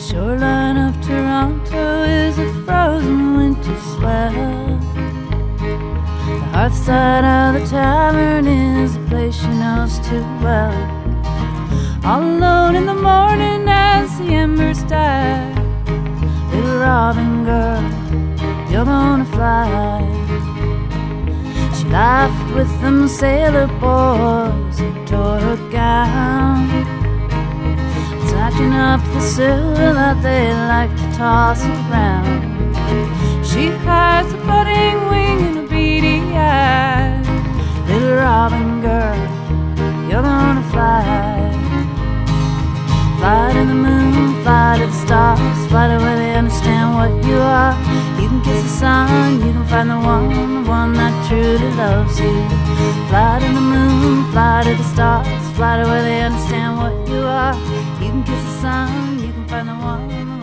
shoreline of Toronto is a frozen winter swell. The hearthside of the tavern is a place she knows too well. All alone in the morning as the embers die, little robin girl, you're gonna fly. She laughed with them sailor boys who tore her gown, snatching up the silver that they like to toss around. She hides a budding wing and a beady eye. Little robin girl, you're gonna fly. Fly to the moon, fly to the stars, fly to where they understand what you are. You can kiss the sun, you can find the one that truly loves you. Fly to the moon, fly to the stars, fly to where they understand what you are. You can kiss the sun, you can find the one